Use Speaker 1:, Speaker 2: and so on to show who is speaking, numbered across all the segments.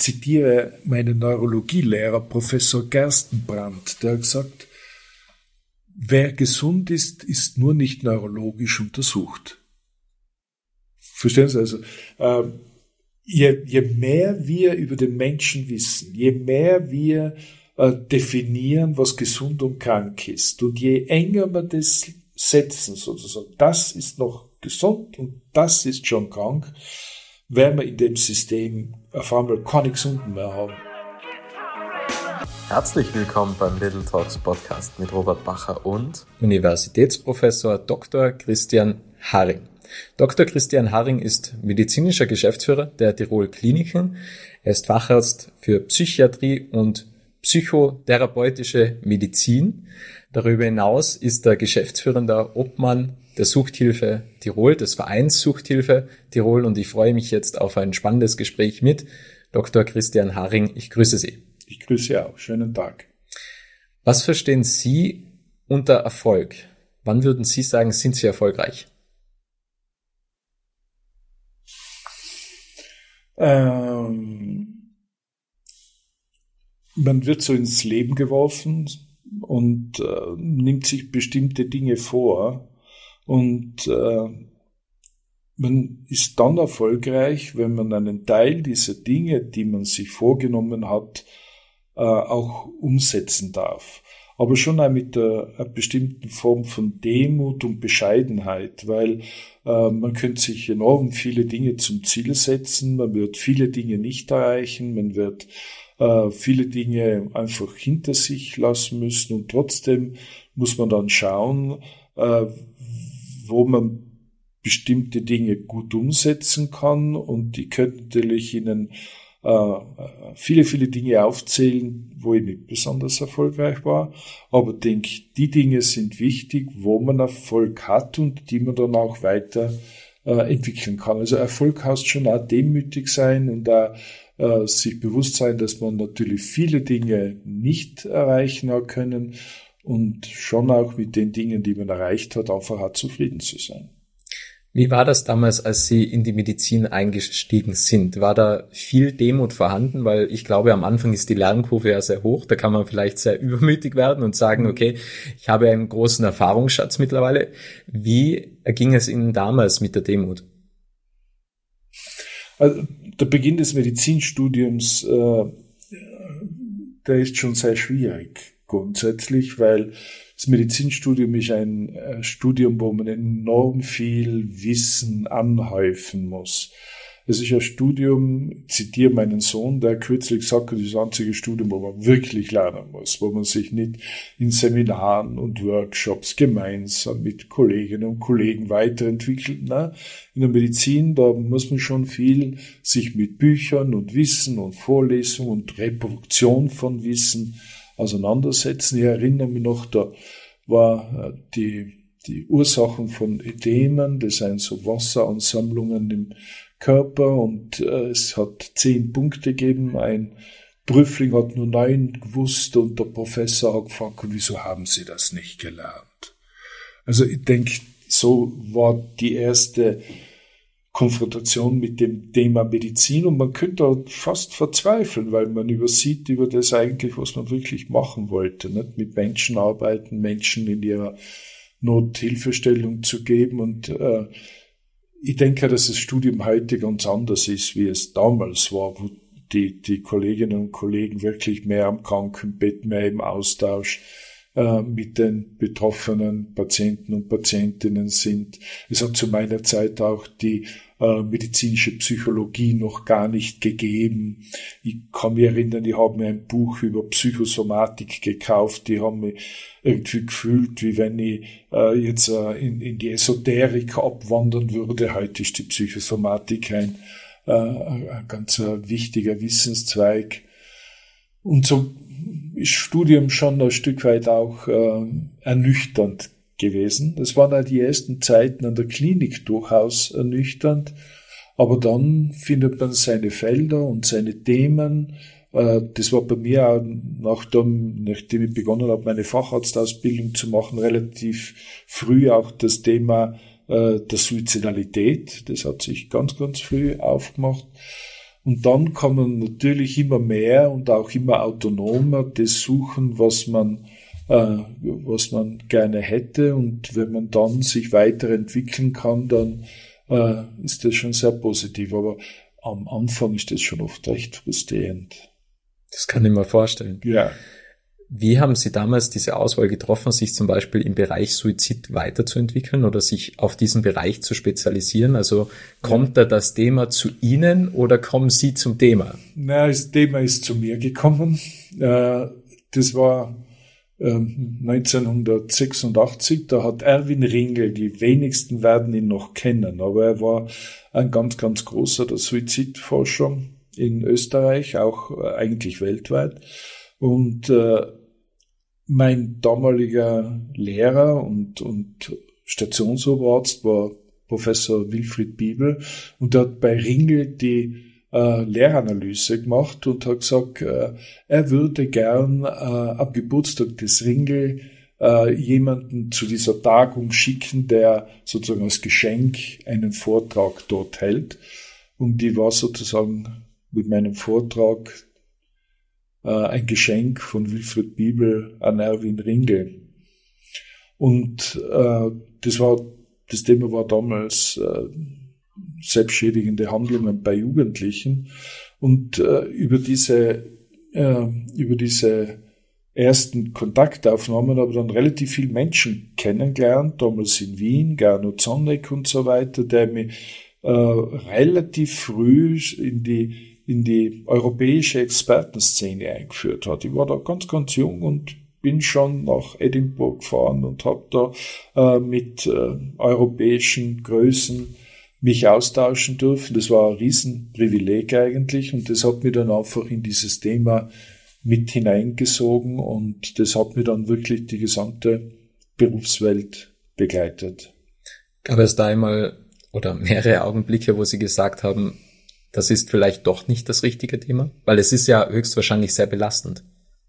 Speaker 1: zitiere meinen Neurologielehrer, Professor Gerstenbrand, der hat gesagt, wer gesund ist, ist nur nicht neurologisch untersucht. Verstehen Sie also? Je mehr wir über den Menschen wissen, je mehr wir definieren, was gesund und krank ist, und je enger wir das setzen, sozusagen, das ist noch gesund und das ist schon krank, werden wir in dem System auf einmal keine Gesunden mehr haben.
Speaker 2: Herzlich willkommen beim Little Talks Podcast mit Robert Bacher und Universitätsprofessor Dr. Christian Haring. Dr. Christian Haring ist medizinischer Geschäftsführer der Tirol Kliniken. Er ist Facharzt für Psychiatrie und psychotherapeutische Medizin. Darüber hinaus ist er geschäftsführender Obmann der Suchthilfe Tirol, des Vereins Suchthilfe Tirol, und ich freue mich jetzt auf ein spannendes Gespräch mit Dr. Christian Haring. Ich grüße Sie.
Speaker 1: Ich grüße auch. Schönen Tag.
Speaker 2: Was verstehen Sie unter Erfolg? Wann würden Sie sagen, sind Sie erfolgreich?
Speaker 1: Man wird so ins Leben geworfen und nimmt sich bestimmte Dinge vor, und man ist dann erfolgreich, wenn man einen Teil dieser Dinge, die man sich vorgenommen hat, auch umsetzen darf. Aber schon auch mit einer bestimmten Form von Demut und Bescheidenheit, weil man könnte sich enorm viele Dinge zum Ziel setzen, man wird viele Dinge nicht erreichen, man wird viele Dinge einfach hinter sich lassen müssen, und trotzdem muss man dann schauen, wo man bestimmte Dinge gut umsetzen kann, und ich könnte natürlich Ihnen viele, viele Dinge aufzählen, wo ich nicht besonders erfolgreich war, aber denke, die Dinge sind wichtig, wo man Erfolg hat und die man dann auch weiter entwickeln kann. Also Erfolg heißt schon auch demütig sein und auch sich bewusst sein, dass man natürlich viele Dinge nicht erreichen hat können, und schon auch mit den Dingen, die man erreicht hat, einfach auch zufrieden zu sein.
Speaker 2: Wie war das damals, als Sie in die Medizin eingestiegen sind? War da viel Demut vorhanden? Weil ich glaube, am Anfang ist die Lernkurve ja sehr hoch. Da kann man vielleicht sehr übermütig werden und sagen, okay, ich habe einen großen Erfahrungsschatz mittlerweile. Wie erging es Ihnen damals mit der Demut?
Speaker 1: Also, der Beginn des Medizinstudiums, der ist schon sehr schwierig grundsätzlich, weil das Medizinstudium ist ein Studium, wo man enorm viel Wissen anhäufen muss. Es ist ein Studium, ich zitiere meinen Sohn, der kürzlich gesagt hat, das ist das einzige Studium, wo man wirklich lernen muss, wo man sich nicht in Seminaren und Workshops gemeinsam mit Kolleginnen und Kollegen weiterentwickelt. Na, in der Medizin, da muss man schon viel sich mit Büchern und Wissen und Vorlesung und Reproduktion von Wissen auseinandersetzen. Ich erinnere mich noch, da war die Ursachen von Ödemen, das sind so Wasseransammlungen im Körper, und es hat 10 Punkte gegeben. Ein Prüfling hat nur 9 gewusst, und der Professor hat gefragt, wieso haben Sie das nicht gelernt? Also ich denke, so war die erste Konfrontation mit dem Thema Medizin, und man könnte fast verzweifeln, weil man übersieht über das eigentlich, was man wirklich machen wollte, nicht? Mit Menschen arbeiten, Menschen in ihrer Not Hilfestellung zu geben, und ich denke, dass das Studium heute ganz anders ist, wie es damals war, wo die Kolleginnen und Kollegen wirklich mehr am Krankenbett, mehr im Austausch mit den betroffenen Patienten und Patientinnen sind. Es hat zu meiner Zeit auch die medizinische Psychologie noch gar nicht gegeben. Ich kann mich erinnern, ich habe mir ein Buch über Psychosomatik gekauft. Die haben mich irgendwie gefühlt, wie wenn ich jetzt in die Esoterik abwandern würde. Heute ist die Psychosomatik ein ganz wichtiger Wissenszweig. Und so ist Studium schon ein Stück weit auch ernüchternd gewesen. Das waren auch die ersten Zeiten an der Klinik durchaus ernüchternd, aber dann findet man seine Felder und seine Themen. Das war bei mir auch, nachdem ich begonnen habe, meine Facharztausbildung zu machen, relativ früh auch das Thema der Suizidalität. Das hat sich ganz, ganz früh aufgemacht. Und dann kann man natürlich immer mehr und auch immer autonomer das suchen, was man gerne hätte. Und wenn man dann sich weiterentwickeln kann, dann ist das schon sehr positiv. Aber am Anfang ist das schon oft recht frustrierend.
Speaker 2: Das kann ich mir vorstellen.
Speaker 1: Ja.
Speaker 2: Wie haben Sie damals diese Auswahl getroffen, sich zum Beispiel im Bereich Suizid weiterzuentwickeln oder sich auf diesen Bereich zu spezialisieren? Also kommt da das Thema zu Ihnen oder kommen Sie zum Thema?
Speaker 1: Na, das Thema ist zu mir gekommen. Das war 1986. Da hat Erwin Ringel, die wenigsten werden ihn noch kennen, aber er war ein ganz, ganz großer der Suizidforscher in Österreich, auch eigentlich weltweit. Und mein damaliger Lehrer und Stationsoberarzt war Professor Wilfried Bibel und der hat bei Ringel die Lehranalyse gemacht und hat gesagt, er würde gern am Geburtstag des Ringel jemanden zu dieser Tagung schicken, der sozusagen als Geschenk einen Vortrag dort hält. Und die war sozusagen mit meinem Vortrag ein Geschenk von Wilfried Bibel an Erwin Ringel. Und das Thema war damals selbstschädigende Handlungen bei Jugendlichen. Und über diese ersten Kontaktaufnahmen habe ich dann relativ viele Menschen kennengelernt, damals in Wien, Gernot Zonneck und so weiter, der mich relativ früh in die europäische Expertenszene eingeführt hat. Ich war da ganz, ganz jung und bin schon nach Edinburgh gefahren und habe da mit europäischen Größen mich austauschen dürfen. Das war ein Riesenprivileg eigentlich und das hat mich dann einfach in dieses Thema mit hineingesogen und das hat mir dann wirklich die gesamte Berufswelt begleitet.
Speaker 2: Gab es da einmal oder mehrere Augenblicke, wo Sie gesagt haben, das ist vielleicht doch nicht das richtige Thema? Weil es ist ja höchstwahrscheinlich sehr belastend.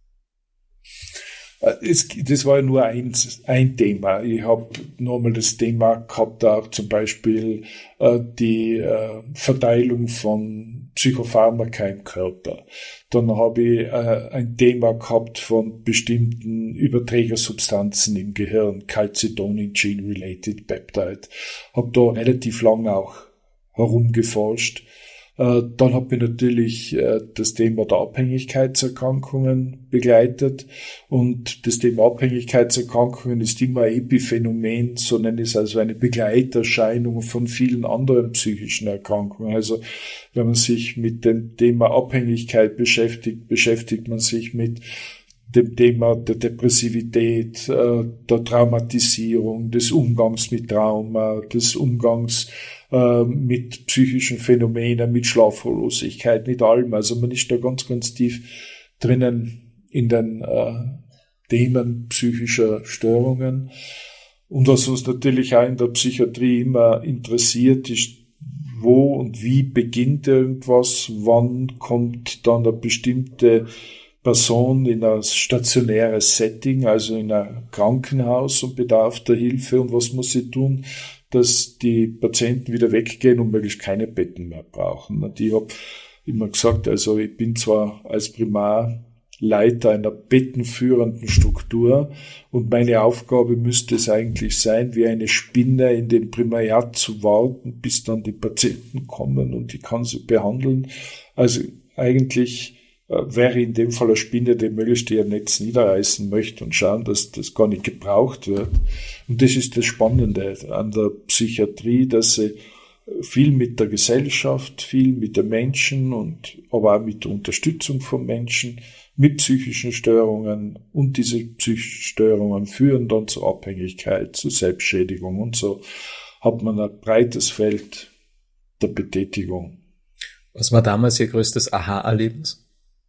Speaker 1: Das war ja nur ein Thema. Ich habe nochmal das Thema gehabt, auch zum Beispiel die Verteilung von Psychopharmaka im Körper. Dann habe ich ein Thema gehabt von bestimmten Überträgersubstanzen im Gehirn, Calcitonin Gene-Related Peptide. Habe da relativ lang auch herumgeforscht. Dann hat mich natürlich das Thema der Abhängigkeitserkrankungen begleitet und das Thema Abhängigkeitserkrankungen ist immer ein Epiphänomen, so nenne ich es, also eine Begleiterscheinung von vielen anderen psychischen Erkrankungen. Also wenn man sich mit dem Thema Abhängigkeit beschäftigt man sich mit dem Thema der Depressivität, der Traumatisierung, des Umgangs mit Trauma, des Umgangs mit psychischen Phänomenen, mit Schlaflosigkeit, mit allem. Also man ist da ganz, ganz tief drinnen in den Themen psychischer Störungen. Und was uns natürlich auch in der Psychiatrie immer interessiert, ist, wo und wie beginnt irgendwas, wann kommt dann eine bestimmte Person in ein stationäres Setting, also in ein Krankenhaus und bedarf der Hilfe und was muss sie tun, dass die Patienten wieder weggehen und möglichst keine Betten mehr brauchen. Und ich habe immer gesagt, also ich bin zwar als Primarleiter einer bettenführenden Struktur und meine Aufgabe müsste es eigentlich sein, wie eine Spinne in dem Primariat zu warten, bis dann die Patienten kommen und ich kann sie behandeln. Also eigentlich wäre in dem Fall eine Spinne, die möglichst ihr Netz niederreißen möchte und schauen, dass das gar nicht gebraucht wird. Und das ist das Spannende an der Psychiatrie, dass sie viel mit der Gesellschaft, viel mit den Menschen und aber auch mit der Unterstützung von Menschen, mit psychischen Störungen und diese psychischen Störungen führen dann zur Abhängigkeit, zur Selbstschädigung und so hat man ein breites Feld der Betätigung.
Speaker 2: Was war damals Ihr größtes Aha-Erlebnis?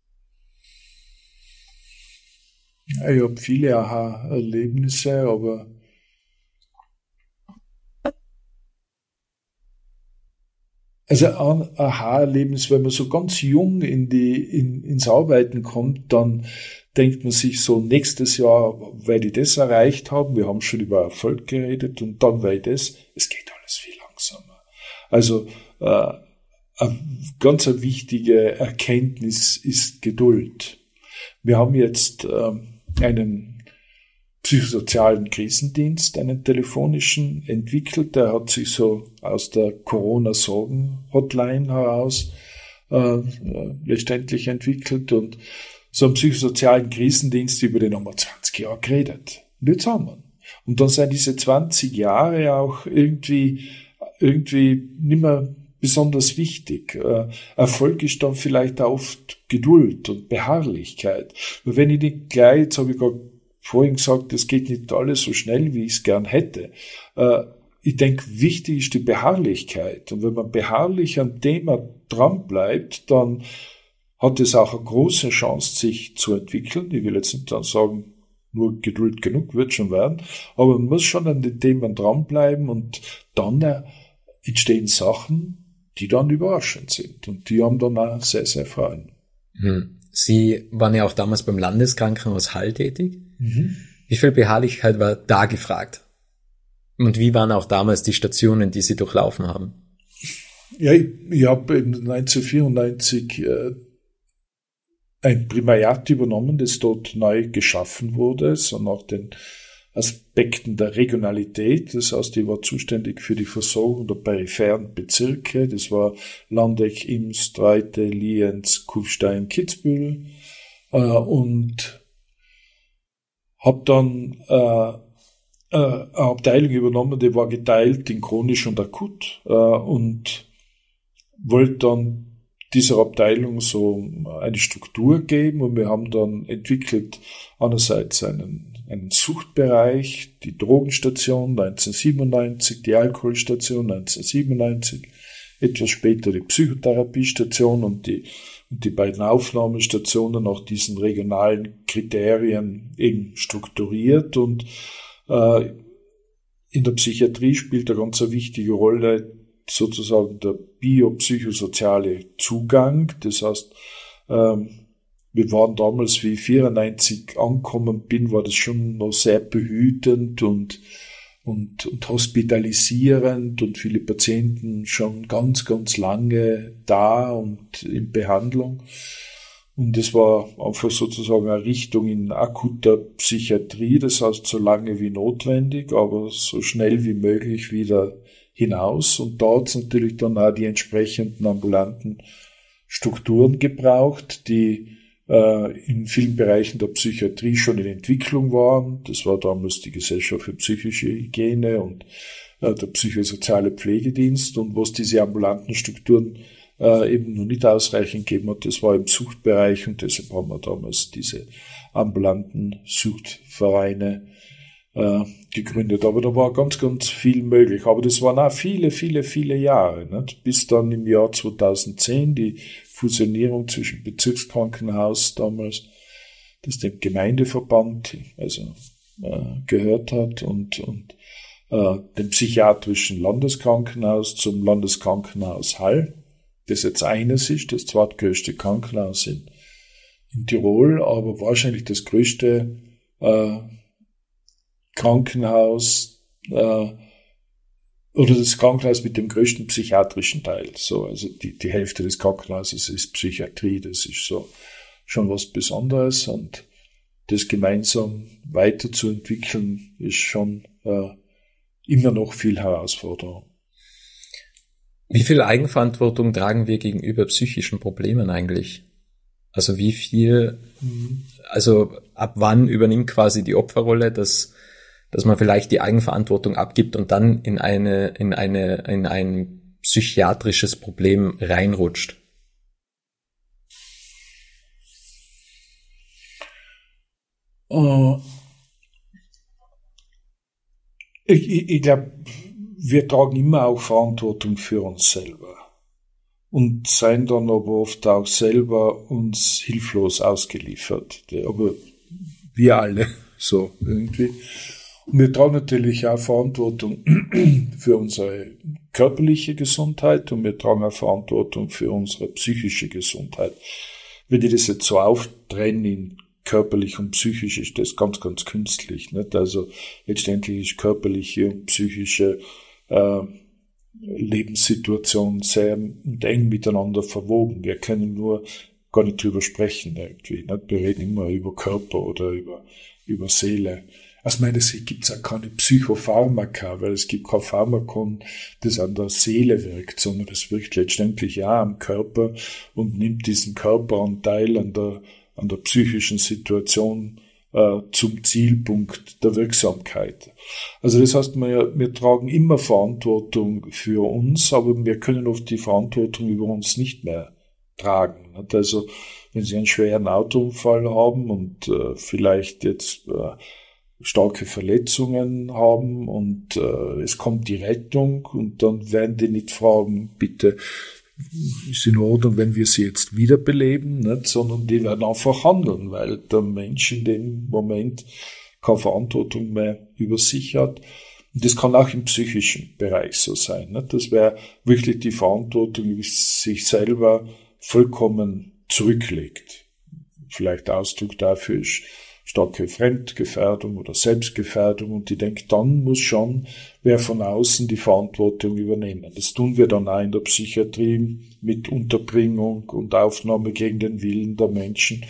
Speaker 1: Ja, ich habe viele Aha-Erlebnisse, aber also ein Aha-Erlebnis, wenn man so ganz jung ins Arbeiten kommt, dann denkt man sich so, nächstes Jahr werde ich das erreicht haben, wir haben schon über Erfolg geredet und dann werde ich das, es geht alles viel langsamer. Also eine ganz wichtige Erkenntnis ist Geduld. Wir haben jetzt einen psychosozialen Krisendienst, einen telefonischen entwickelt. Der hat sich so aus der Corona-Sorgen-Hotline heraus letztendlich entwickelt, und so einen psychosozialen Krisendienst, über den haben wir 20 Jahre geredet. Und jetzt haben wir ihn. Und dann sind diese 20 Jahre auch irgendwie nicht mehr besonders wichtig. Erfolg ist dann vielleicht oft Geduld und Beharrlichkeit. Weil wenn ich nicht gleich, jetzt habe ich gerade vorhin gesagt, das geht nicht alles so schnell, wie ich es gern hätte. Ich denke, wichtig ist die Beharrlichkeit. Und wenn man beharrlich am Thema dran bleibt, dann hat es auch eine große Chance, sich zu entwickeln. Ich will jetzt nicht dann sagen, nur Geduld genug wird schon werden, aber man muss schon an den Themen dranbleiben, und dann entstehen Sachen, die dann überraschend sind, und die haben dann auch sehr, sehr Freude.
Speaker 2: Sie waren ja auch damals beim Landeskrankenhaus Hall tätig.
Speaker 1: Mhm.
Speaker 2: Wie viel Beharrlichkeit war da gefragt? Und wie waren auch damals die Stationen, die Sie durchlaufen haben?
Speaker 1: Ja, ich habe 1994 ein Primariat übernommen, das dort neu geschaffen wurde, so nach den Aspekten der Regionalität. Das heißt, ich war zuständig für die Versorgung der peripheren Bezirke. Das war Landeck, Imst, Reute, Lienz, Kufstein, Kitzbühel. Und habe dann eine Abteilung übernommen, die war geteilt in chronisch und akut, und wollte dann dieser Abteilung so eine Struktur geben, und wir haben dann entwickelt einerseits einen Suchtbereich, die Drogenstation 1997, die Alkoholstation 1997, etwas später die Psychotherapiestation und die beiden Aufnahmestationen nach diesen regionalen Kriterien eben strukturiert. Und in der Psychiatrie spielt eine ganz wichtige Rolle sozusagen der biopsychosoziale Zugang. Das heißt, wir waren damals, wie ich 94 angekommen bin, war das schon noch sehr behütend und hospitalisierend, und viele Patienten schon ganz, ganz lange da und in Behandlung. Und es war einfach sozusagen eine Richtung in akuter Psychiatrie, das heißt so lange wie notwendig, aber so schnell wie möglich wieder hinaus. Und da hat es natürlich dann auch die entsprechenden ambulanten Strukturen gebraucht, die in vielen Bereichen der Psychiatrie schon in Entwicklung waren. Das war damals die Gesellschaft für psychische Hygiene und der psychosoziale Pflegedienst. Und was diese ambulanten Strukturen eben noch nicht ausreichend gegeben hat, das war im Suchtbereich, und deshalb haben wir damals diese ambulanten Suchtvereine gegründet. Aber da war ganz, ganz viel möglich. Aber das waren auch viele, viele, viele Jahre, nicht? Bis dann im Jahr 2010 die Fusionierung zwischen Bezirkskrankenhaus damals, das dem Gemeindeverband gehört hat, und dem psychiatrischen Landeskrankenhaus zum Landeskrankenhaus Hall, das jetzt eines ist, das zweitgrößte Krankenhaus in Tirol, aber wahrscheinlich das größte Krankenhaus oder das Krankenhaus mit dem größten psychiatrischen Teil. So, also die Hälfte des Krankenhauses ist Psychiatrie, das ist so schon was Besonderes, und das gemeinsam weiterzuentwickeln ist schon immer noch viel Herausforderung.
Speaker 2: Wie viel Eigenverantwortung tragen wir gegenüber psychischen Problemen eigentlich? Also wie viel, also ab wann übernimmt quasi die Opferrolle, dass man vielleicht die Eigenverantwortung abgibt und dann in ein psychiatrisches Problem reinrutscht?
Speaker 1: Ich glaube, wir tragen immer auch Verantwortung für uns selber und seien dann aber oft auch selber uns hilflos ausgeliefert. Aber wir alle so irgendwie. Und wir tragen natürlich auch Verantwortung für unsere körperliche Gesundheit, und wir tragen auch Verantwortung für unsere psychische Gesundheit. Wenn ich das jetzt so auftrenne in körperlich und psychisch, ist das ganz, ganz künstlich, nicht? Also letztendlich ist körperliche und psychische Lebenssituation sehr und eng miteinander verwoben. Wir können nur gar nicht drüber sprechen irgendwie. Nicht? Wir reden immer über Körper oder über Seele. Aus meiner Sicht gibt es auch keine Psychopharmaka, weil es gibt kein Pharmakon, das an der Seele wirkt, sondern es wirkt letztendlich ja am Körper und nimmt diesen Körperanteil an der psychischen Situation zum Zielpunkt der Wirksamkeit. Also das heißt, wir tragen immer Verantwortung für uns, aber wir können oft die Verantwortung über uns nicht mehr tragen. Nicht? Also wenn Sie einen schweren Autounfall haben und vielleicht jetzt starke Verletzungen haben und es kommt die Rettung und dann werden die nicht fragen, bitte, ist in Ordnung, wenn wir sie jetzt wiederbeleben, nicht? Sondern die werden einfach handeln, weil der Mensch in dem Moment keine Verantwortung mehr über sich hat. Und das kann auch im psychischen Bereich so sein. Nicht? Das wäre wirklich die Verantwortung über sich selber vollkommen zurücklegt. Vielleicht Ausdruck dafür ist starke Fremdgefährdung oder Selbstgefährdung und ich denke, dann muss schon wer von außen die Verantwortung übernehmen. Das tun wir dann auch in der Psychiatrie mit Unterbringung und Aufnahme gegen den Willen der Menschen.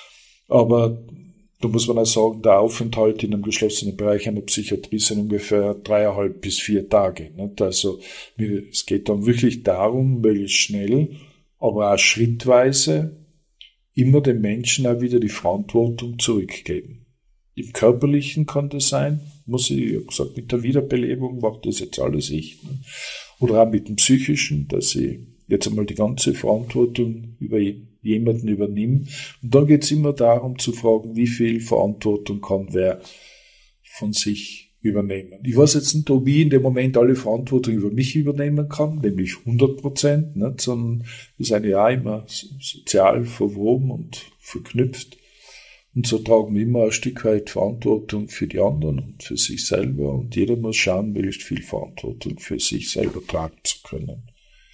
Speaker 1: Aber da muss man auch sagen, der Aufenthalt in einem geschlossenen Bereich einer Psychiatrie sind ungefähr 3,5 bis 4 Tage. Also es geht dann wirklich darum, möglichst schnell, aber auch schrittweise immer den Menschen auch wieder die Verantwortung zurückgeben. Im Körperlichen kann das sein, muss ich gesagt, mit der Wiederbelebung macht das jetzt alles ich. Ne? Oder auch mit dem Psychischen, dass ich jetzt einmal die ganze Verantwortung über jemanden übernehme. Und dann geht es immer darum zu fragen, wie viel Verantwortung kann wer von sich übernehmen. Ich weiß jetzt nicht, ob ich in dem Moment alle Verantwortung über mich übernehmen kann, nämlich 100%, nicht? Sondern wir sind ja auch immer sozial verwoben und verknüpft. Und so tragen wir immer ein Stück weit Verantwortung für die anderen und für sich selber. Und jeder muss schauen, möglichst viel Verantwortung für sich selber tragen zu können.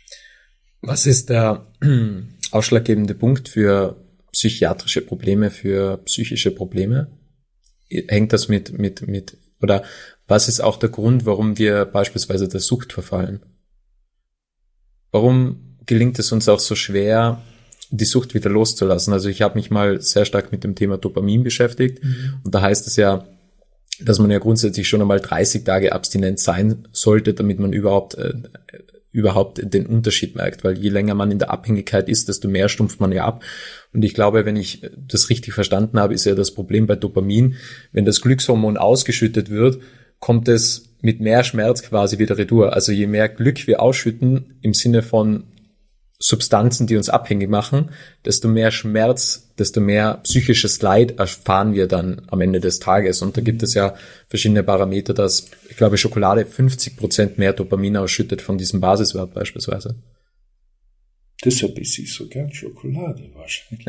Speaker 2: Was ist der ausschlaggebende Punkt für psychiatrische Probleme, für psychische Probleme? Hängt das mit oder was ist auch der Grund, warum wir beispielsweise der Sucht verfallen? Warum gelingt es uns auch so schwer, die Sucht wieder loszulassen? Also ich habe mich mal sehr stark mit dem Thema Dopamin beschäftigt und da heißt es ja, dass man ja grundsätzlich schon einmal 30 Tage abstinent sein sollte, damit man überhaupt den Unterschied merkt, weil je länger man in der Abhängigkeit ist, desto mehr stumpft man ja ab. Und ich glaube, wenn ich das richtig verstanden habe, ist ja das Problem bei Dopamin, wenn das Glückshormon ausgeschüttet wird, kommt es mit mehr Schmerz quasi wieder retour. Also je mehr Glück wir ausschütten im Sinne von Substanzen, die uns abhängig machen, desto mehr Schmerz, desto mehr psychisches Leid erfahren wir dann am Ende des Tages. Und da gibt es ja verschiedene Parameter, dass, ich glaube, Schokolade 50% mehr Dopamin ausschüttet von diesem Basiswert beispielsweise.
Speaker 1: Deshalb esse ich so gern Schokolade wahrscheinlich.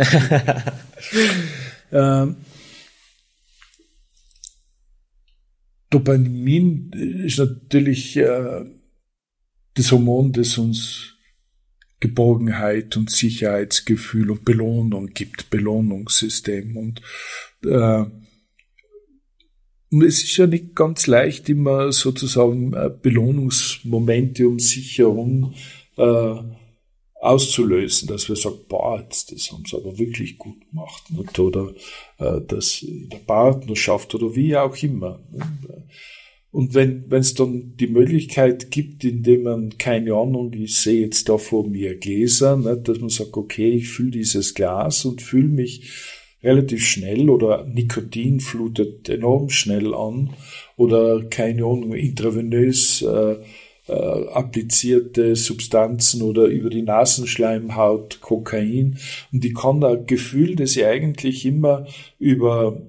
Speaker 1: Dopamin ist natürlich das Hormon, das uns Geborgenheit und Sicherheitsgefühl und Belohnung gibt, Belohnungssystem. Und es ist ja nicht ganz leicht, immer sozusagen Belohnungsmomente um sich herum auszulösen, dass wir sagen, boah, das haben sie aber wirklich gut gemacht, nicht? Oder das in der Partnerschaft oder wie auch immer. Und wenn es dann die Möglichkeit gibt, indem man, keine Ahnung, ich sehe jetzt da vor mir Gläser, nicht, dass man sagt, okay, ich fülle dieses Glas und fühle mich relativ schnell oder Nikotin flutet enorm schnell an oder, keine Ahnung, intravenös applizierte Substanzen oder über die Nasenschleimhaut Kokain. Und ich kann ein Gefühl, das ich eigentlich immer über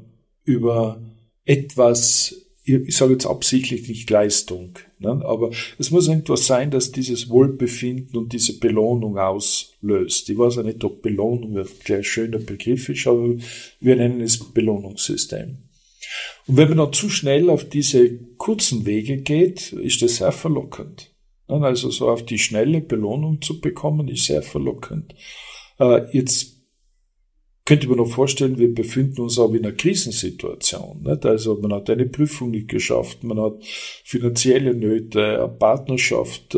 Speaker 1: etwas, ich sage jetzt absichtlich nicht Leistung, ne? Aber es muss irgendwas sein, dass dieses Wohlbefinden und diese Belohnung auslöst. Ich weiß ja nicht, ob Belohnung ein gleich schöner Begriff ist, aber wir nennen es Belohnungssystem. Und wenn man dann zu schnell auf diese kurzen Wege geht, ist das sehr verlockend. Also so auf die schnelle Belohnung zu bekommen, ist sehr verlockend. Jetzt könnte man noch vorstellen, wir befinden uns auch in einer Krisensituation. Nicht? Also man hat eine Prüfung nicht geschafft, man hat finanzielle Nöte, eine Partnerschaft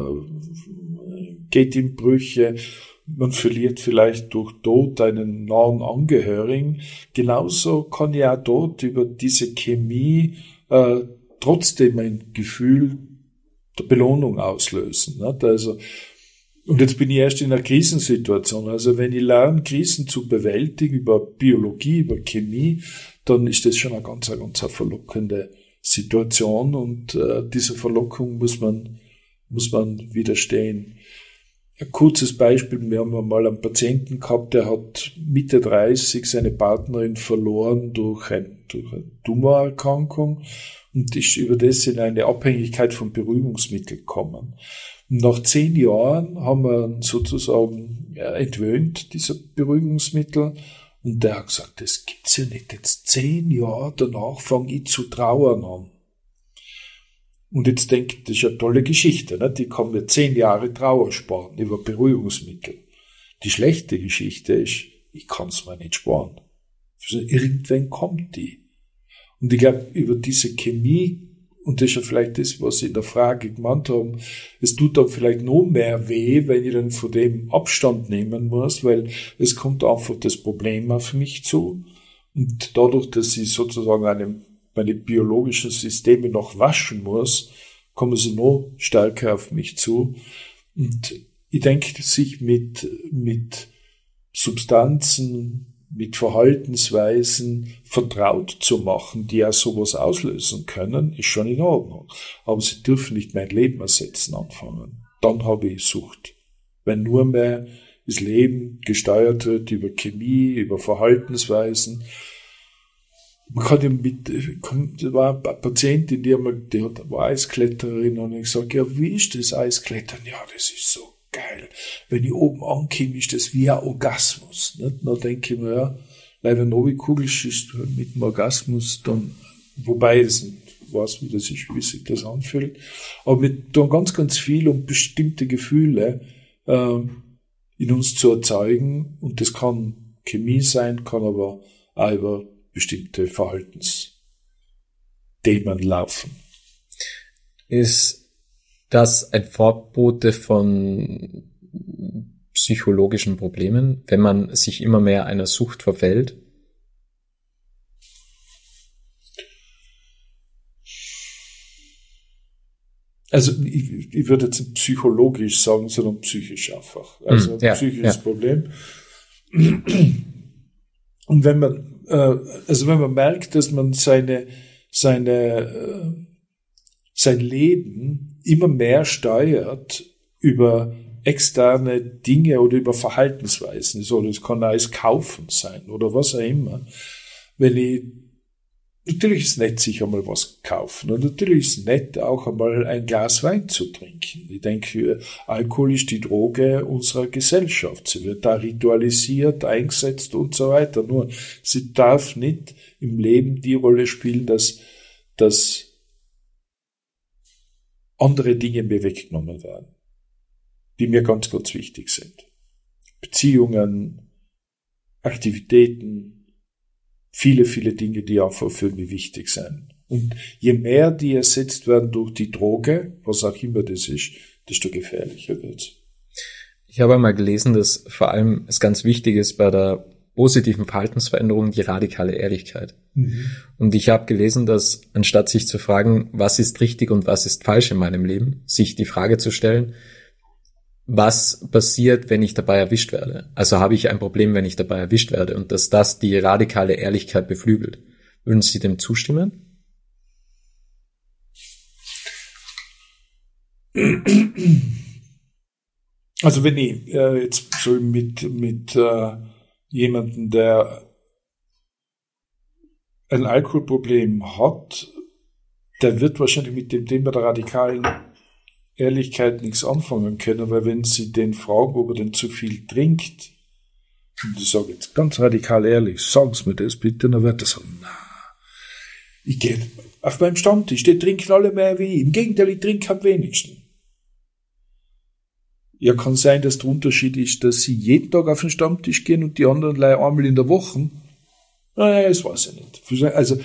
Speaker 1: geht in Brüche, man verliert vielleicht durch Tod einen nahen Angehörigen. Genauso kann ja auch dort über diese Chemie trotzdem ein Gefühl der Belohnung auslösen. Nicht? Also, und jetzt bin ich erst in einer Krisensituation. Also wenn ich lerne, Krisen zu bewältigen über Biologie, über Chemie, dann ist das schon eine ganz verlockende Situation und dieser Verlockung muss man widerstehen. Ein kurzes Beispiel, wir haben mal einen Patienten gehabt, der hat Mitte 30 seine Partnerin verloren durch eine Tumorerkrankung und ist über das in eine Abhängigkeit von Beruhigungsmitteln gekommen. Und nach 10 Jahren haben wir ihn sozusagen entwöhnt, dieser Beruhigungsmittel, und der hat gesagt, das gibt's ja nicht, jetzt 10 Jahre danach fange ich zu trauern an. Und jetzt denkt, das ist eine tolle Geschichte, ne? Die kann mir 10 Jahre Trauer sparen über Beruhigungsmittel. Die schlechte Geschichte ist, ich kann es mir nicht sparen. Also irgendwann kommt die. Und ich glaube, über diese Chemie, und das ist ja vielleicht das, was Sie in der Frage gemeint haben, es tut dann vielleicht noch mehr weh, wenn ich dann von dem Abstand nehmen muss, weil es kommt einfach das Problem auf mich zu. Und dadurch, dass ich sozusagen meine biologischen Systeme noch waschen muss, kommen sie noch stärker auf mich zu. Und ich denke, sich mit Substanzen, mit Verhaltensweisen vertraut zu machen, die ja sowas auslösen können, ist schon in Ordnung. Aber sie dürfen nicht mein Leben ersetzen anfangen. Dann habe ich Sucht. Wenn nur mehr das Leben gesteuert wird über Chemie, über Verhaltensweisen. Man kann ja da war eine Patientin, die war Eiskletterin, und ich sage, ja, wie ist das Eisklettern? Ja, das ist so geil. Wenn ich oben ankomme, ist das wie ein Orgasmus. Nicht? Dann denke ich mir, ja, leider wenn du kugelst, ist mit dem Orgasmus dann, wobei ich das nicht weiß, wie das ist, wie sich das anfühlt. Aber wir tun ganz, ganz viel, um bestimmte Gefühle in uns zu erzeugen. Und das kann Chemie sein, kann aber auch über bestimmte Verhaltensthemen laufen.
Speaker 2: Ist das ein Vorbote von psychologischen Problemen, wenn man sich immer mehr einer Sucht verfällt?
Speaker 1: Also ich würde jetzt nicht psychologisch sagen, sondern psychisch einfach. Also ein psychisches Problem. Und wenn man merkt, dass man sein Leben immer mehr steuert über externe Dinge oder über Verhaltensweisen, so, das kann alles Kaufen sein oder was auch immer. Natürlich ist es nett, sich einmal was kaufen, und natürlich ist es nett, auch einmal ein Glas Wein zu trinken. Ich denke, Alkohol ist die Droge unserer Gesellschaft. Sie wird da ritualisiert, eingesetzt und so weiter. Nur, sie darf nicht im Leben die Rolle spielen, dass andere Dinge mir weggenommen werden, die mir ganz, ganz wichtig sind. Beziehungen, Aktivitäten, viele, viele Dinge, die einfach für mich wichtig sind. Und je mehr die ersetzt werden durch die Droge, was auch immer das ist, desto gefährlicher wird's.
Speaker 2: Ich habe einmal gelesen, dass vor allem es ganz wichtig ist bei der positiven Verhaltensveränderung die radikale Ehrlichkeit. Mhm. Und ich habe gelesen, dass anstatt sich zu fragen, was ist richtig und was ist falsch in meinem Leben, sich die Frage zu stellen, was passiert, wenn ich dabei erwischt werde? Also habe ich ein Problem, wenn ich dabei erwischt werde, und dass das die radikale Ehrlichkeit beflügelt. Würden Sie dem zustimmen?
Speaker 1: Also wenn ich jetzt so mit jemandem, der ein Alkoholproblem hat, der wird wahrscheinlich mit dem Thema der radikalen Ehrlichkeit nichts anfangen können, weil wenn Sie den fragen, ob er denn zu viel trinkt, und ich sage jetzt ganz radikal ehrlich, sagen Sie mir das bitte, dann wird er sagen, na, ich gehe auf meinem Stammtisch, die trinken alle mehr wie ich. Im Gegenteil, ich trinke am wenigsten. Ja, kann sein, dass der Unterschied ist, dass sie jeden Tag auf den Stammtisch gehen und die anderen einmal in der Woche. Naja, das weiß ich nicht. Also,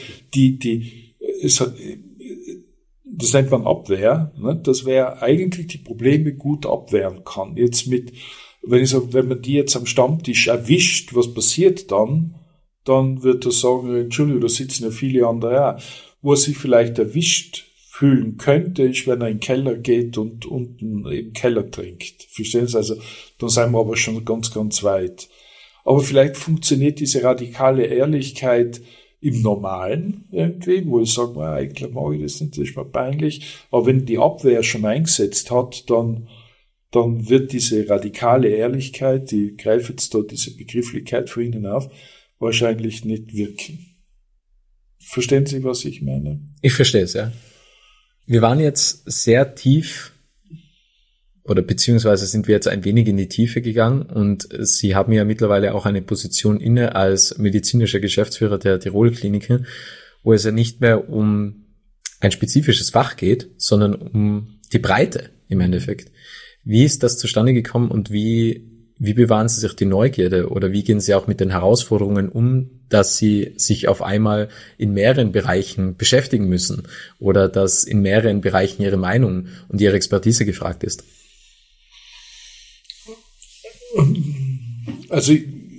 Speaker 1: das nennt man Abwehr, ne? Dass wer eigentlich die Probleme gut abwehren kann. Jetzt wenn man die jetzt am Stammtisch erwischt, was passiert dann wird er sagen, Entschuldigung, da sitzen ja viele andere auch. Wo er sich vielleicht erwischt fühlen könnte, ist, wenn er in den Keller geht und unten im Keller trinkt. Verstehen Sie? Also, dann sind wir aber schon ganz, ganz weit. Aber vielleicht funktioniert diese radikale Ehrlichkeit im Normalen irgendwie, wo ich sage, eigentlich mag ich das nicht, das ist mir peinlich. Aber wenn die Abwehr schon eingesetzt hat, dann wird diese radikale Ehrlichkeit, ich greife jetzt da diese Begrifflichkeit für Ihnen auf, wahrscheinlich nicht wirken. Verstehen Sie, was ich meine?
Speaker 2: Ich verstehe es, ja. Wir waren jetzt sehr tief, oder beziehungsweise sind wir jetzt ein wenig in die Tiefe gegangen, und Sie haben ja mittlerweile auch eine Position inne als medizinischer Geschäftsführer der Tirol-Kliniken, wo es ja nicht mehr um ein spezifisches Fach geht, sondern um die Breite im Endeffekt. Wie ist das zustande gekommen und wie bewahren Sie sich die Neugierde, oder wie gehen Sie auch mit den Herausforderungen um, dass Sie sich auf einmal in mehreren Bereichen beschäftigen müssen oder dass in mehreren Bereichen Ihre Meinung und Ihre Expertise gefragt ist?
Speaker 1: Also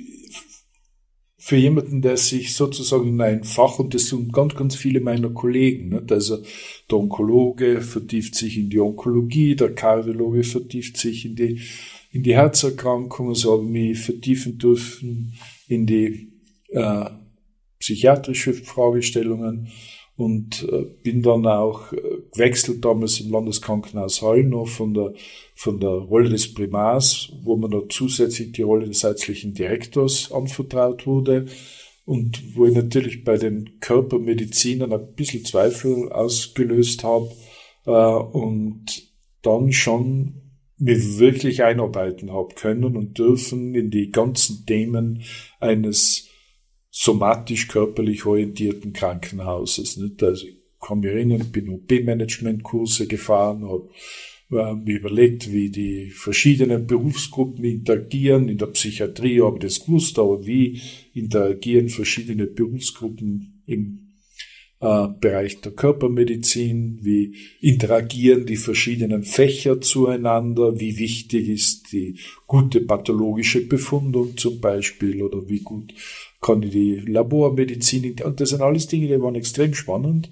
Speaker 1: für jemanden, der sich sozusagen in ein Fach, und das tun ganz, ganz viele meiner Kollegen, nicht? Also der Onkologe vertieft sich in die Onkologie, der Kardiologe vertieft sich in die Herzerkrankungen, so habe ich mich vertiefen dürfen in die psychiatrische Fragestellungen und bin dann auch gewechselt damals im Landeskrankenhaus Hallnow von der Rolle des Primars, wo mir noch zusätzlich die Rolle des ärztlichen Direktors anvertraut wurde und wo ich natürlich bei den Körpermedizinern ein bisschen Zweifel ausgelöst habe und dann schon mich wirklich einarbeiten habe können und dürfen in die ganzen Themen eines somatisch-körperlich orientierten Krankenhauses. Nicht? Also ich kann mich erinnern, ich bin OP-Management-Kurse gefahren, habe mir überlegt, wie die verschiedenen Berufsgruppen interagieren. In der Psychiatrie habe ich das gewusst, aber wie interagieren verschiedene Berufsgruppen im Bereich der Körpermedizin, wie interagieren die verschiedenen Fächer zueinander, wie wichtig ist die gute pathologische Befundung zum Beispiel oder wie gut kann ich die Labormedizin, und das sind alles Dinge, die waren extrem spannend.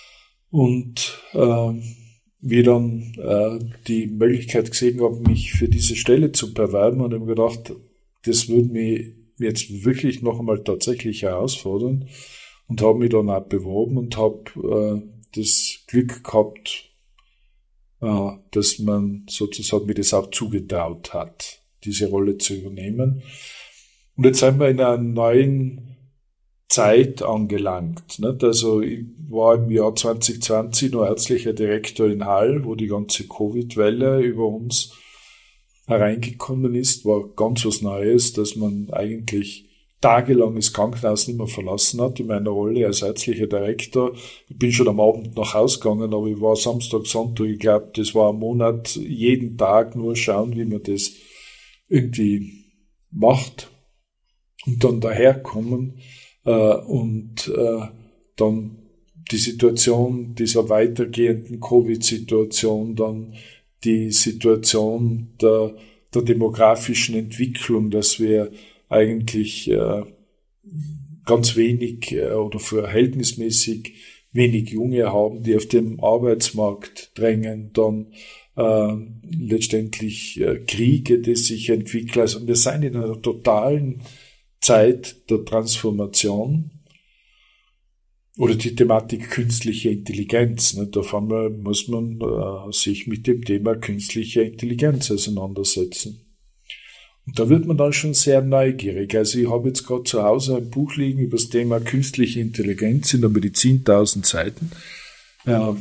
Speaker 1: Und wie dann die Möglichkeit gesehen habe, mich für diese Stelle zu bewerben, und habe mir gedacht, das würde mich jetzt wirklich noch einmal tatsächlich herausfordern. Und habe mich dann auch beworben und habe das Glück gehabt, dass man sozusagen mir das auch zugetraut hat, diese Rolle zu übernehmen. Und jetzt sind wir in einer neuen Zeit angelangt. Nicht? Also ich war im Jahr 2020 noch ärztlicher Direktor in Hall, wo die ganze Covid-Welle über uns hereingekommen ist. War ganz was Neues, dass man eigentlich tagelang das Krankenhaus nicht mehr verlassen hat in meiner Rolle als ärztlicher Direktor. Ich bin schon am Abend nach Hause gegangen, aber ich war Samstag, Sonntag, ich glaube, das war ein Monat, jeden Tag nur schauen, wie man das irgendwie macht und dann daherkommen und dann die Situation dieser weitergehenden Covid-Situation, dann die Situation der demografischen Entwicklung, dass wir eigentlich ganz wenig oder verhältnismäßig wenig Junge haben, die auf dem Arbeitsmarkt drängen, dann letztendlich Kriege, die sich entwickeln. Also wir sind in einer totalen Zeit der Transformation. Oder die Thematik künstliche Intelligenz. Nicht? Auf einmal muss man sich mit dem Thema künstliche Intelligenz auseinandersetzen. Und da wird man dann schon sehr neugierig. Also ich habe jetzt gerade zu Hause ein Buch liegen über das Thema künstliche Intelligenz in der Medizin, 1000 Seiten. Das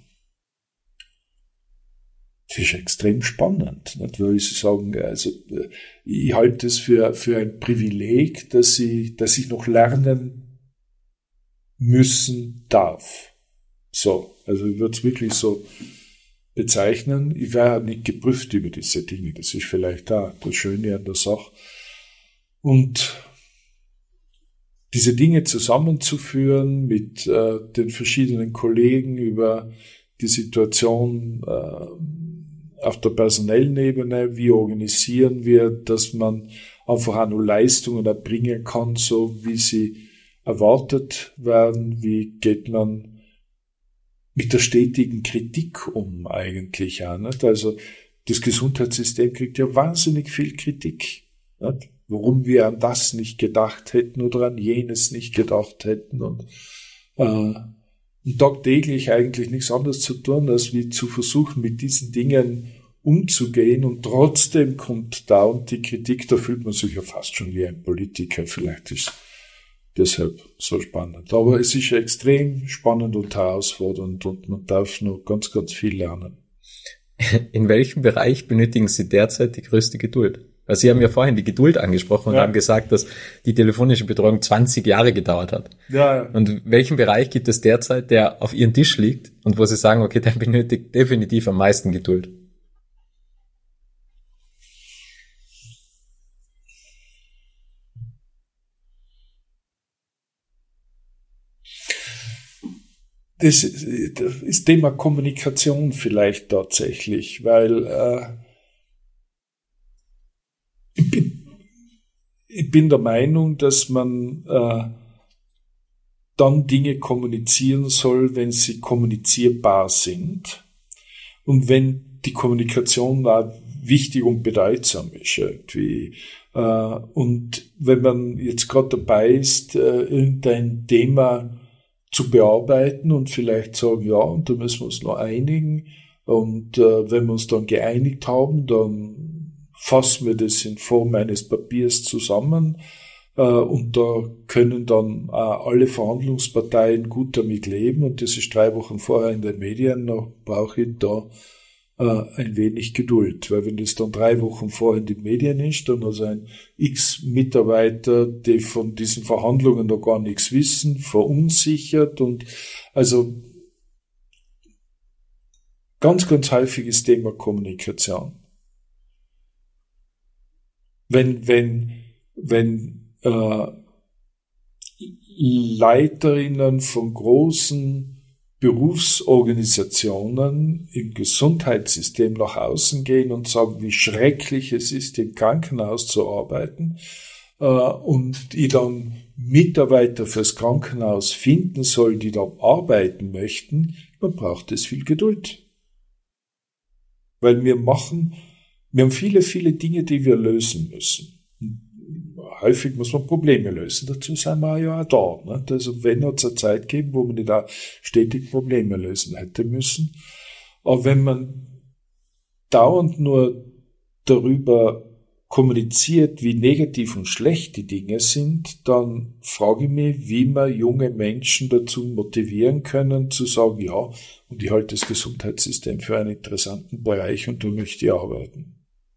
Speaker 1: ist extrem spannend, nicht? Weil ich sagen, also ich halte es für ein Privileg, dass ich noch lernen müssen darf. So, also ich würde es wirklich so bezeichnen. Ich wäre nicht geprüft über diese Dinge. Das ist vielleicht auch das Schöne an der Sache. Und diese Dinge zusammenzuführen mit den verschiedenen Kollegen über die Situation auf der personellen Ebene, wie organisieren wir, dass man einfach auch nur Leistungen erbringen kann, so wie sie erwartet werden, wie geht man mit der stetigen Kritik um eigentlich auch, nicht? Also das Gesundheitssystem kriegt ja wahnsinnig viel Kritik, nicht? Warum wir an das nicht gedacht hätten oder an jenes nicht gedacht hätten und tagtäglich eigentlich nichts anderes zu tun, als wie zu versuchen, mit diesen Dingen umzugehen, und trotzdem kommt dauernd die Kritik, da fühlt man sich ja fast schon wie ein Politiker, vielleicht ist deshalb so spannend. Aber es ist extrem spannend und herausfordernd und man darf noch ganz, ganz viel lernen.
Speaker 2: In welchem Bereich benötigen Sie derzeit die größte Geduld? Weil Sie haben ja vorhin die Geduld angesprochen und haben gesagt, dass die telefonische Betreuung 20 Jahre gedauert hat. Ja. Und welchen Bereich gibt es derzeit, der auf Ihrem Tisch liegt und wo Sie sagen, okay, der benötigt definitiv am meisten Geduld?
Speaker 1: Das ist Thema Kommunikation vielleicht tatsächlich, weil ich bin der Meinung, dass man dann Dinge kommunizieren soll, wenn sie kommunizierbar sind und wenn die Kommunikation auch wichtig und bedeutsam ist irgendwie. Und wenn man jetzt gerade dabei ist, irgendein Thema zu bearbeiten und vielleicht sagen, ja, und da müssen wir uns noch einigen, und wenn wir uns dann geeinigt haben, dann fassen wir das in Form eines Papiers zusammen, und da können dann alle Verhandlungsparteien gut damit leben, und das ist 3 Wochen vorher in den Medien, noch brauche ich da ein wenig Geduld, weil wenn das dann 3 Wochen vorher in den Medien ist, dann also ein X-Mitarbeiter, die von diesen Verhandlungen noch gar nichts wissen, verunsichert, und also ganz, ganz häufiges Thema Kommunikation. Wenn Leiterinnen von großen Berufsorganisationen im Gesundheitssystem nach außen gehen und sagen, wie schrecklich es ist, im Krankenhaus zu arbeiten, und ich dann Mitarbeiter fürs Krankenhaus finden soll, die da arbeiten möchten, dann braucht es viel Geduld. Weil wir haben viele, viele Dinge, die wir lösen müssen. Häufig muss man Probleme lösen. Dazu sind wir ja auch da. Nicht? Also wenn es eine Zeit gibt, wo man nicht auch stetig Probleme lösen hätte müssen. Aber wenn man dauernd nur darüber kommuniziert, wie negativ und schlecht die Dinge sind, dann frage ich mich, wie wir junge Menschen dazu motivieren können, zu sagen, ja, und ich halte das Gesundheitssystem für einen interessanten Bereich und da möchte ich arbeiten.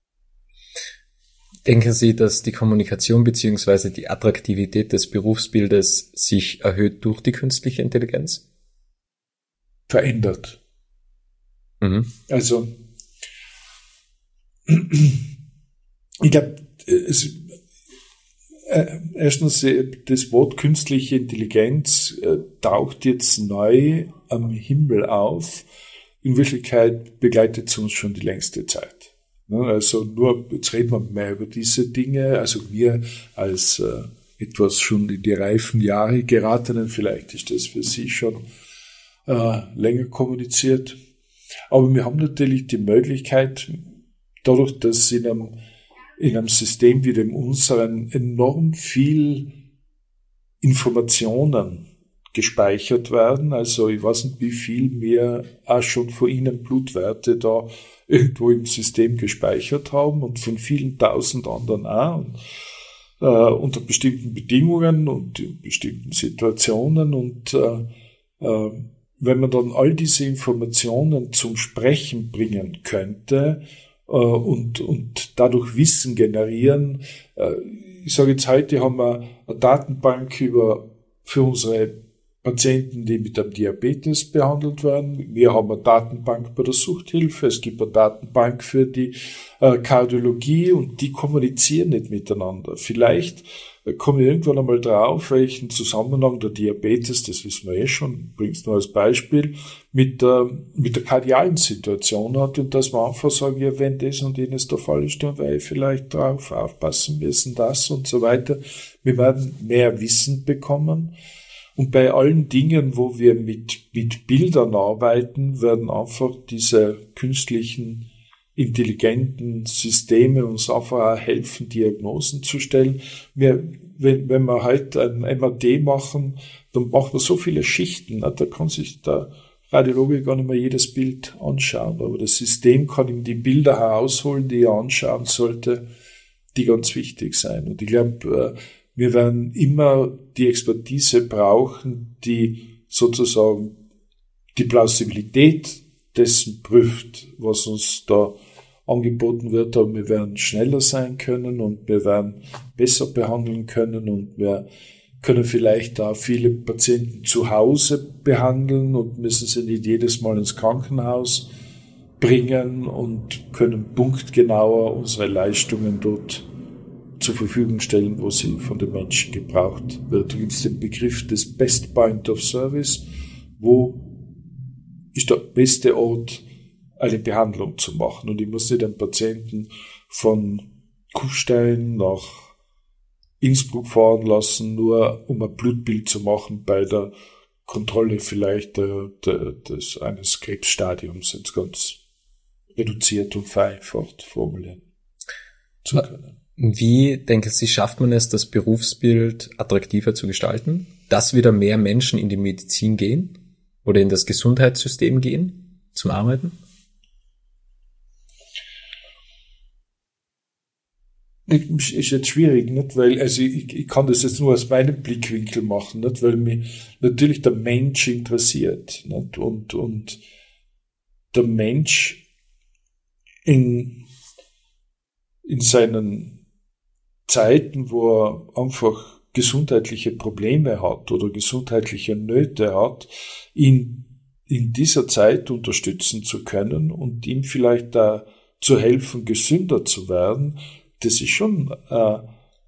Speaker 2: Denken Sie, dass die Kommunikation bzw. die Attraktivität des Berufsbildes sich erhöht durch die künstliche Intelligenz?
Speaker 1: Verändert. Mhm. Also, ich glaube, erstens, das Wort künstliche Intelligenz taucht jetzt neu am Himmel auf. In Wirklichkeit begleitet es uns schon die längste Zeit. Also jetzt reden wir mehr über diese Dinge. Also wir als etwas schon in die reifen Jahre geratenen, vielleicht ist das für Sie schon länger kommuniziert. Aber wir haben natürlich die Möglichkeit, dadurch, dass in einem System wie dem unseren enorm viel Informationen gespeichert werden. Also ich weiß nicht, wie viel wir auch schon von Ihnen Blutwerte da irgendwo im System gespeichert haben und von vielen tausend anderen auch. Und, unter bestimmten Bedingungen und in bestimmten Situationen. Und wenn man dann all diese Informationen zum Sprechen bringen könnte und dadurch Wissen generieren, ich sage jetzt heute, haben wir eine Datenbank für unsere Patienten, die mit einem Diabetes behandelt werden. Wir haben eine Datenbank bei der Suchthilfe. Es gibt eine Datenbank für die Kardiologie und die kommunizieren nicht miteinander. Vielleicht komme ich irgendwann einmal drauf, welchen Zusammenhang der Diabetes, das wissen wir schon, bring's nur als Beispiel, mit der kardialen Situation hat und dass wir einfach sagen, ja, wenn das und jenes der Fall ist, dann werde ich vielleicht drauf aufpassen müssen, das und so weiter. Wir werden mehr Wissen bekommen. Und bei allen Dingen, wo wir mit Bildern arbeiten, werden einfach diese künstlichen, intelligenten Systeme uns einfach auch helfen, Diagnosen zu stellen. Wenn wir halt ein MRT machen, dann macht man so viele Schichten, da kann sich der Radiologe gar nicht mehr jedes Bild anschauen. Aber das System kann ihm die Bilder herausholen, die er anschauen sollte, die ganz wichtig sein. Und ich glaube, wir werden immer die Expertise brauchen, die sozusagen die Plausibilität dessen prüft, was uns da angeboten wird. Aber wir werden schneller sein können und wir werden besser behandeln können und wir können vielleicht auch viele Patienten zu Hause behandeln und müssen sie nicht jedes Mal ins Krankenhaus bringen und können punktgenauer unsere Leistungen dort zur Verfügung stellen, wo sie von den Menschen gebraucht wird. Da gibt es den Begriff des Best Point of Service. Wo ist der beste Ort, eine Behandlung zu machen? Und ich muss nicht den Patienten von Kufstein nach Innsbruck fahren lassen, nur um ein Blutbild zu machen bei der Kontrolle vielleicht eines Krebsstadiums, jetzt ganz reduziert und vereinfacht formulieren zu können.
Speaker 2: Wie, denken Sie, schafft man es, das Berufsbild attraktiver zu gestalten? Dass wieder mehr Menschen in die Medizin gehen oder in das Gesundheitssystem gehen zum Arbeiten?
Speaker 1: Ist jetzt schwierig, nicht? Weil, also ich kann das jetzt nur aus meinem Blickwinkel machen, nicht? Weil mich natürlich der Mensch interessiert, nicht? Und der Mensch in seinen Zeiten, wo er einfach gesundheitliche Probleme hat oder gesundheitliche Nöte hat, ihn in dieser Zeit unterstützen zu können und ihm vielleicht da zu helfen, gesünder zu werden, das ist schon eine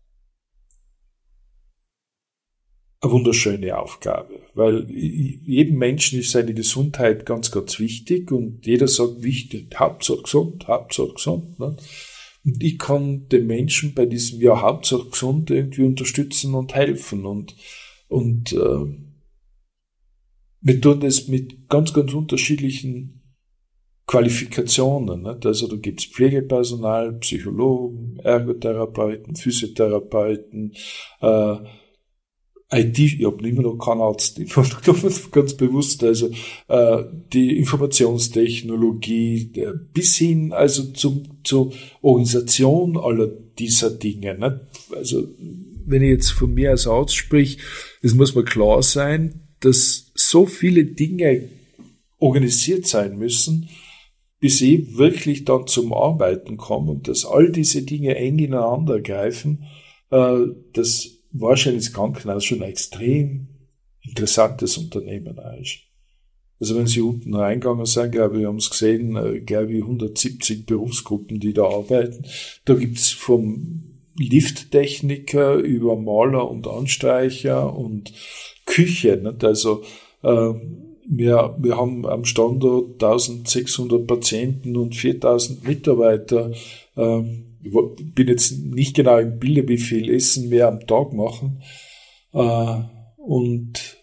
Speaker 1: wunderschöne Aufgabe, weil jedem Menschen ist seine Gesundheit ganz, ganz wichtig und jeder sagt, wichtig, Hauptsache gesund, ne? Und ich kann den Menschen bei diesem Hauptsache gesund irgendwie unterstützen und helfen und wir tun das mit ganz, ganz unterschiedlichen Qualifikationen, nicht? Also da gibt's Pflegepersonal, Psychologen, Ergotherapeuten, Physiotherapeuten, IT, ich habe immer noch keinen Arzt, ich bin ganz bewusst, also die Informationstechnologie bis hin also zur Organisation aller dieser Dinge. Ne? Also wenn ich jetzt von mir als Arzt sprich, es muss mir klar sein, dass so viele Dinge organisiert sein müssen, bis ich wirklich dann zum Arbeiten komme und dass all diese Dinge eng ineinander greifen, dass wahrscheinlich das Krankenhaus schon ein extrem interessantes Unternehmen ist. Also wenn Sie unten reingegangen sind, glaube ich, wir haben es gesehen, glaube ich 170 Berufsgruppen, die da arbeiten. Da gibt's vom Lifttechniker über Maler und Anstreicher und Küche. Nicht? Also wir haben am Standort 1600 Patienten und 4000 Mitarbeiter. Ich bin jetzt nicht genau im Bilde, wie viel Essen wir am Tag machen. Und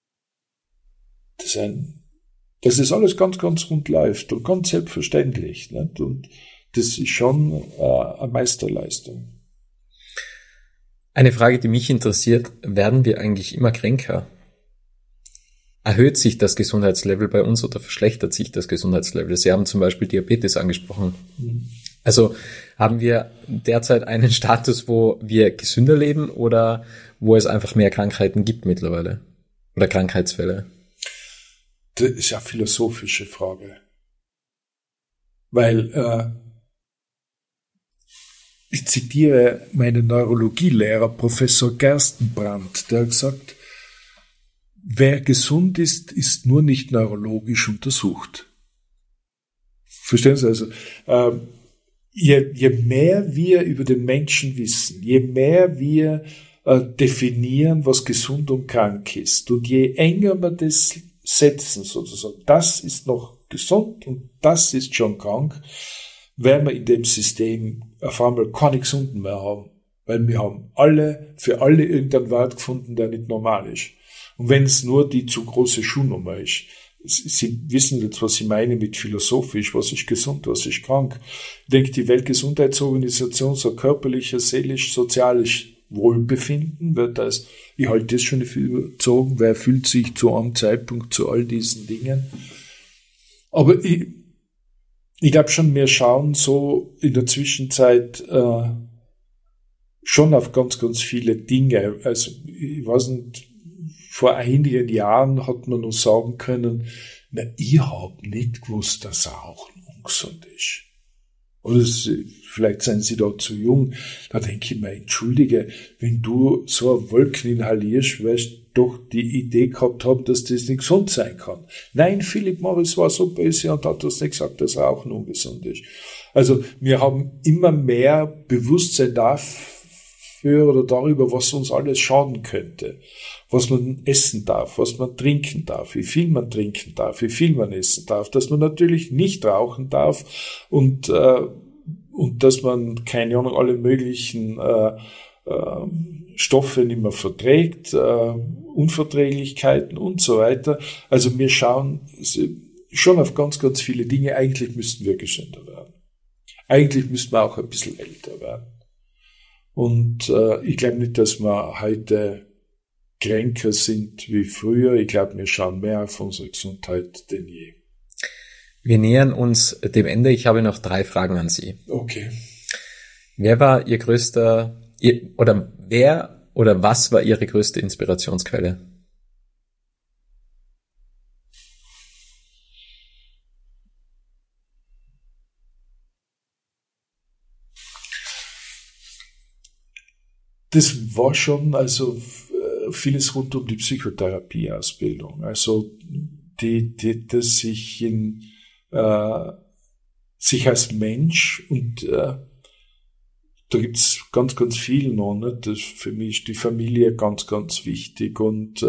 Speaker 1: das ist alles ganz, ganz rund läuft und ganz selbstverständlich. Nicht? Und das ist schon eine Meisterleistung.
Speaker 2: Eine Frage, die mich interessiert, werden wir eigentlich immer kränker? Erhöht sich das Gesundheitslevel bei uns oder verschlechtert sich das Gesundheitslevel? Sie haben zum Beispiel Diabetes angesprochen. Also haben wir derzeit einen Status, wo wir gesünder leben oder wo es einfach mehr Krankheiten gibt mittlerweile? Oder Krankheitsfälle?
Speaker 1: Das ist eine philosophische Frage. Weil ich zitiere meinen Neurologielehrer, Professor Gerstenbrand, der hat gesagt, wer gesund ist, ist nur nicht neurologisch untersucht. Verstehen Sie also? Je mehr wir über den Menschen wissen, je mehr wir definieren, was gesund und krank ist, und je enger wir das setzen, sozusagen, das ist noch gesund und das ist schon krank, werden wir in dem System auf einmal keine Gesunden mehr haben. Weil wir haben für alle irgendeinen Wert gefunden, der nicht normal ist. Und wenn es nur die zu große Schuhnummer ist. Sie wissen jetzt, was ich meine mit philosophisch, was ist gesund, was ist krank. Ich denke, die Weltgesundheitsorganisation so körperliches, seelisch, soziales Wohlbefinden wird als, ich halte das schon für überzogen, wer fühlt sich zu einem Zeitpunkt zu all diesen Dingen. Aber ich glaube schon, wir schauen so in der Zwischenzeit schon auf ganz, ganz viele Dinge. Also ich weiß nicht, vor einigen Jahren hat man noch sagen können, na, ich hab nicht gewusst, dass Rauchen ungesund ist. Oder vielleicht seien Sie da zu jung. Da denke ich mir, entschuldige, wenn du so eine Wolken inhalierst, wirst du doch die Idee gehabt haben, dass das nicht gesund sein kann. Nein, Philipp Morris war so böse und hat das nicht gesagt, dass Rauchen ungesund ist. Also wir haben immer mehr Bewusstsein dafür oder darüber, was uns alles schaden könnte. Was man essen darf, was man trinken darf, wie viel man trinken darf, wie viel man essen darf, dass man natürlich nicht rauchen darf und dass man, keine Ahnung, alle möglichen Stoffe nicht mehr verträgt, Unverträglichkeiten und so weiter. Also wir schauen schon auf ganz, ganz viele Dinge. Eigentlich müssten wir gesünder werden. Eigentlich müssten wir auch ein bisschen älter werden. Und ich glaube nicht, dass wir heute kränker sind wie früher. Ich glaube, wir schauen mehr auf unsere Gesundheit denn je.
Speaker 2: Wir nähern uns dem Ende. Ich habe noch 3 Fragen an Sie.
Speaker 1: Okay.
Speaker 2: Wer war was war Ihre größte Inspirationsquelle?
Speaker 1: Das war schon, also vieles rund um die Psychotherapieausbildung. Also dass sich als Mensch und da gibt's ganz, ganz viel noch, ne? Das für mich ist die Familie ganz, ganz wichtig und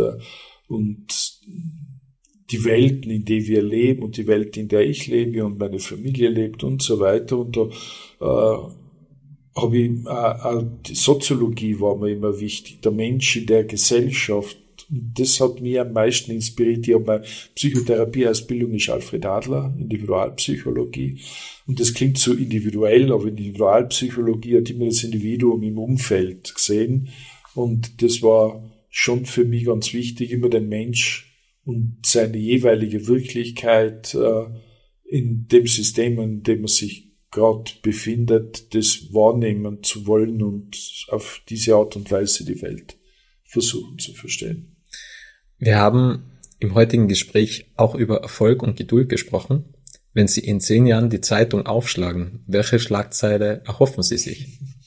Speaker 1: die Welten, in der wir leben und die Welt, in der ich lebe und meine Familie lebt und so weiter. Und da habe ich die Soziologie war mir immer wichtig, der Mensch in der Gesellschaft. Das hat mich am meisten inspiriert. Ich habe meine Psychotherapieausbildung ist Alfred Adler, Individualpsychologie. Und das klingt so individuell, aber Individualpsychologie hat immer das Individuum im Umfeld gesehen. Und das war schon für mich ganz wichtig, immer den Mensch und seine jeweilige Wirklichkeit in dem System, in dem man sich gerade befindet, das wahrnehmen zu wollen und auf diese Art und Weise die Welt versuchen zu verstehen.
Speaker 2: Wir haben im heutigen Gespräch auch über Erfolg und Geduld gesprochen. Wenn Sie in 10 Jahren die Zeitung aufschlagen, welche Schlagzeile erhoffen Sie sich?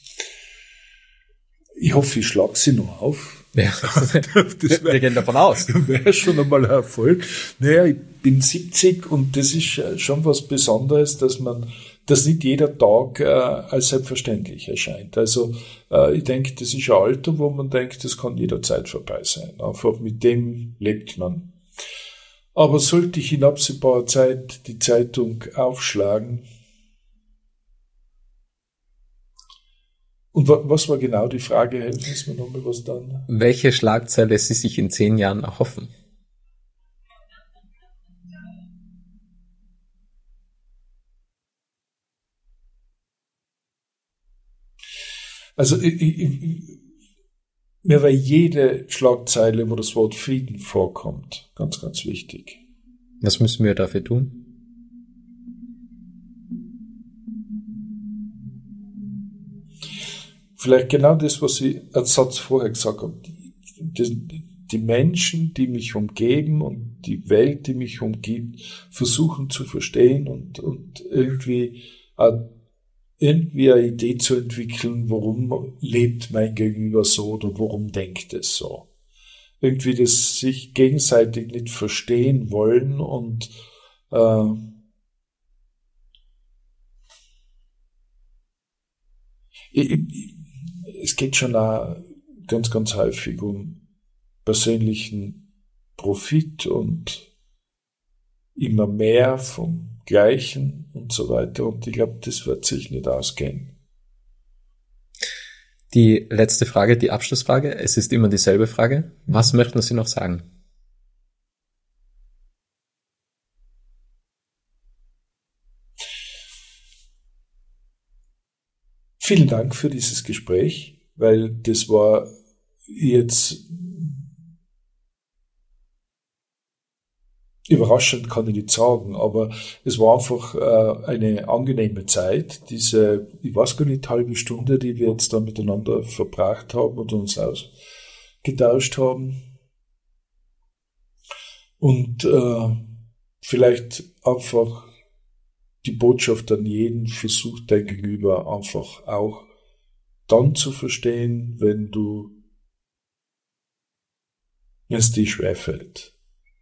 Speaker 1: Ich hoffe, ich schlage sie noch auf.
Speaker 2: Ja, wir gehen davon aus.
Speaker 1: Das wäre schon einmal ein Erfolg. Naja, ich bin 70 und das ist schon was Besonderes, dass nicht jeder Tag als selbstverständlich erscheint. Also ich denke, das ist ein Alter, wo man denkt, das kann jederzeit vorbei sein. Einfach mit dem lebt man. Aber sollte ich in absehbarer Zeit die Zeitung aufschlagen? Und was war genau die Frage? Helfen Sie mir nochmal, was dann?
Speaker 2: Welche Schlagzeile Sie sich in 10 Jahren erhoffen?
Speaker 1: Also mir war jede Schlagzeile, wo das Wort Frieden vorkommt, ganz, ganz wichtig.
Speaker 2: Was müssen wir dafür tun?
Speaker 1: Vielleicht genau das, was ich als Satz vorher gesagt habe. Die Menschen, die mich umgeben und die Welt, die mich umgibt, versuchen zu verstehen und irgendwie eine Idee zu entwickeln, warum lebt mein Gegenüber so oder warum denkt es so. irgendwie das sich gegenseitig nicht verstehen wollen und es geht schon auch ganz, ganz häufig um persönlichen Profit und immer mehr vom Gleichen und so weiter. Und ich glaube, das wird sich nicht ausgehen.
Speaker 2: Die letzte Frage, die Abschlussfrage. Es ist immer dieselbe Frage. Was möchten Sie noch sagen?
Speaker 1: Vielen Dank für dieses Gespräch, weil das war jetzt überraschend, kann ich nicht sagen, aber es war einfach eine angenehme Zeit, diese, ich weiß gar nicht, halbe Stunde, die wir jetzt da miteinander verbracht haben und uns ausgetauscht haben. Und vielleicht einfach die Botschaft an jeden, versucht dein Gegenüber einfach auch dann zu verstehen, wenn es dir schwerfällt.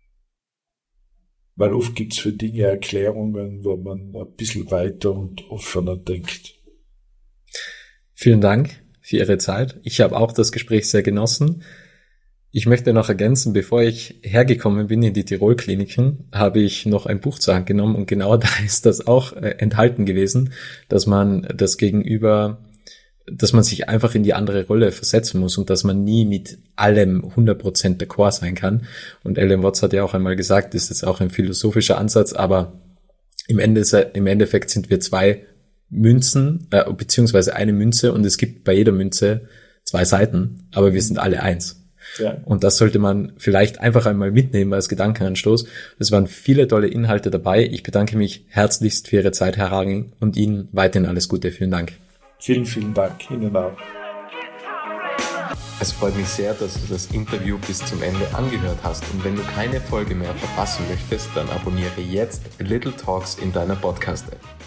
Speaker 1: Weil oft gibt's für Dinge Erklärungen, wo man ein bisschen weiter und offener denkt.
Speaker 2: Vielen Dank für Ihre Zeit. Ich habe auch das Gespräch sehr genossen. Ich möchte noch ergänzen, bevor ich hergekommen bin in die Tirol-Kliniken, habe ich noch ein Buch zur Hand genommen und genau da ist das auch enthalten gewesen, dass man das Gegenüber, dass man sich einfach in die andere Rolle versetzen muss und dass man nie mit allem 100% d'accord sein kann. Und Alan Watts hat ja auch einmal gesagt, das ist auch ein philosophischer Ansatz, aber im Endeffekt sind wir zwei Münzen, beziehungsweise eine Münze und es gibt bei jeder Münze zwei Seiten, aber wir sind alle eins. Ja. Und das sollte man vielleicht einfach einmal mitnehmen als Gedankenanstoß. Es waren viele tolle Inhalte dabei. Ich bedanke mich herzlichst für Ihre Zeit, Herr Haring, und Ihnen weiterhin alles Gute. Vielen Dank.
Speaker 1: Vielen, vielen Dank. Ihnen auch.
Speaker 2: Es freut mich sehr, dass du das Interview bis zum Ende angehört hast. Und wenn du keine Folge mehr verpassen möchtest, dann abonniere jetzt Little Talks in deiner Podcast-App.